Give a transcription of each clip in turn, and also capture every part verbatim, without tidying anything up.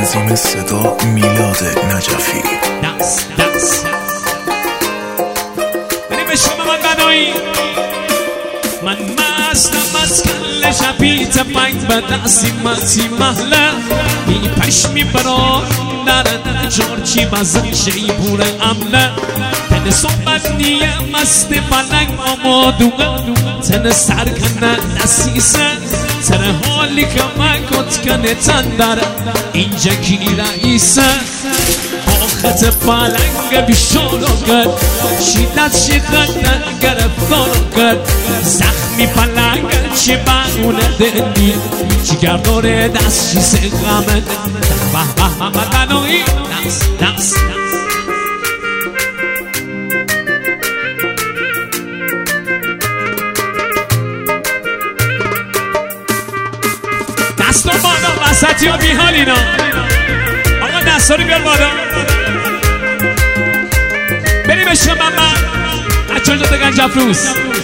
تنظیم صدا میلاد نجفی. دست دست بریم به شما من بدایی من مستم از کل شبیت پنگ به دستی مسی محله می پشمی برار نرن جارچی بزن شیبور عمله تن صحبت نیه مست پلنگ آمادوغه تن سرکنه نسیسه سر حالی که من کت کنه تن داره اینجا کی رئیسه آخت پلنگ بیشارو کرد شیدت شیدت گرفتار کرد زخمی پلنگ چی بانونه دنی چی گرداره دست چی سقمه به به محمد بنایی دست دست دستو بادا وسطی ها بیحال اینا آقا دستا رو بیار بادا بریم بشم من بچه ها جاده گنج افروز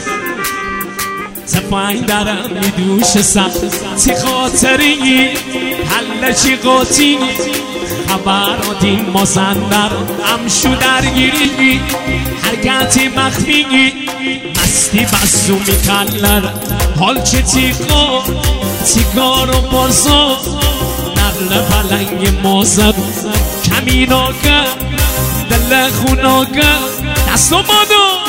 سفاین درم میدوش سخت تی خاطری حل چی قاطی خبراتین مازندر امشو درگیری حرکتی مخفیگی مستی بسو میکلر حال چه تیقا تیگار و بازا نقل پلنگ مازد کمیناگه دل خوناگه دستو بادو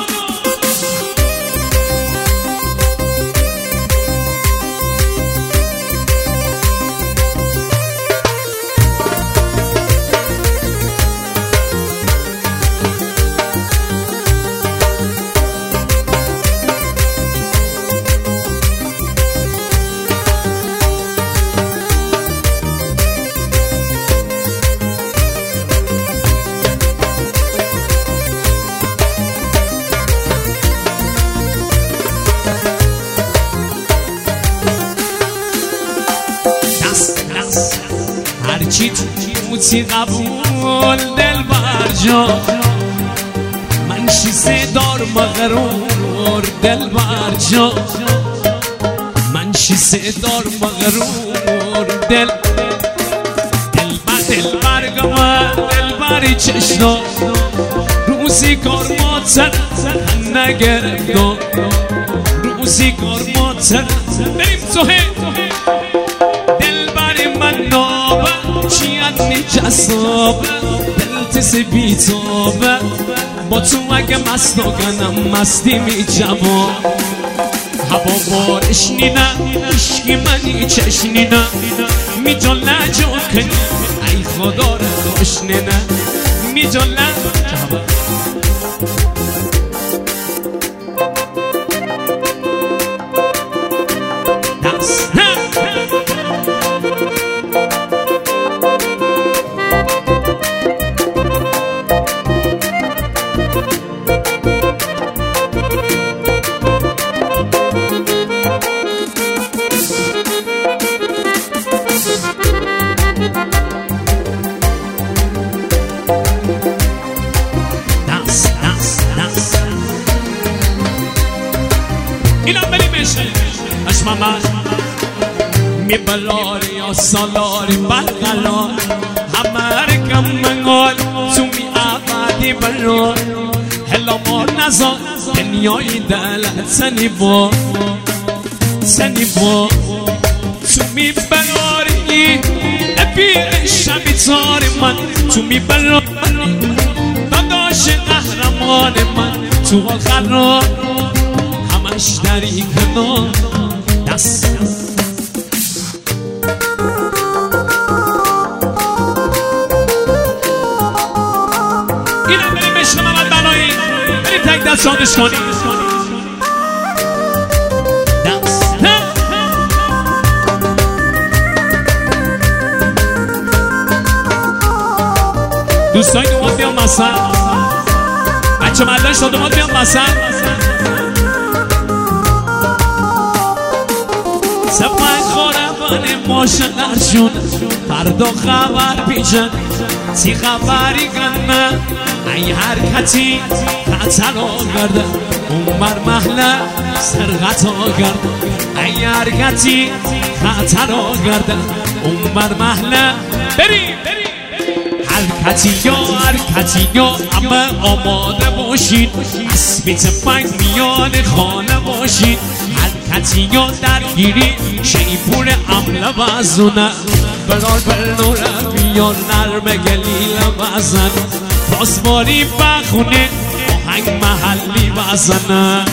هرچی توتی قبول دل برجا من شیزه دار مغرور دل برجا من شیزه دار مغرور دل دل بر دل برگم دل بری چشنا روزی کار ماتر نگرفتم روزی کار ماتر بریم توهه دل بری من نابه چیت نجسابه دلتس بیتابه با تو اگه مستا کنم مستی می جوا هوا بارش نینه عشقی منی چشنینه می جا لجا کنی ای خدا رو داشنینه می جا لجا اینا بلی میشه اشما من می بلاری یا سالاری بلغلار همه رکم منگال تو می آبادی بلار هلا ما نزار دنیای دلت سنی با سنی با تو می بلاری نبی شمی تاری من تو می بلاری داداش قهرمان من تو قرار همش داری کنار دست اینم بریم بشنم اول بنایی بریم تک دست شادش کنیم دست دوستای دومات بیام بسن بچه مرداش تا دومات بیام بسن سفن خوربان ماشنرشون فردا خبر پیچن تی خبری کنه ای حرکتی خطلا کرده اون بر محله سرغتا کرده ای حرکتی خطلا کرده اون بر محله بریم حرکتی یا حرکتی یا همه آماده باشین اسبی تفنگ میان خانه باشین حرکتی یا درگیری شیپور عمله وزونه برار برنوره میان نرمه گلیل وزن بازباری بخونه آهنگ محلی وزنه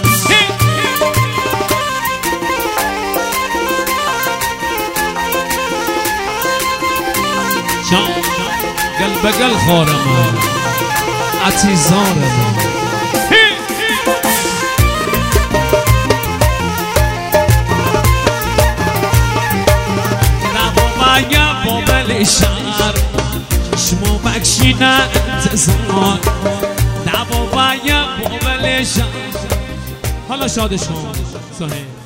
گل بگل خارم عتیزارم نباید بابل شهر شما بکشین انتظار نباید بابل شهر حالا شادشون صحیح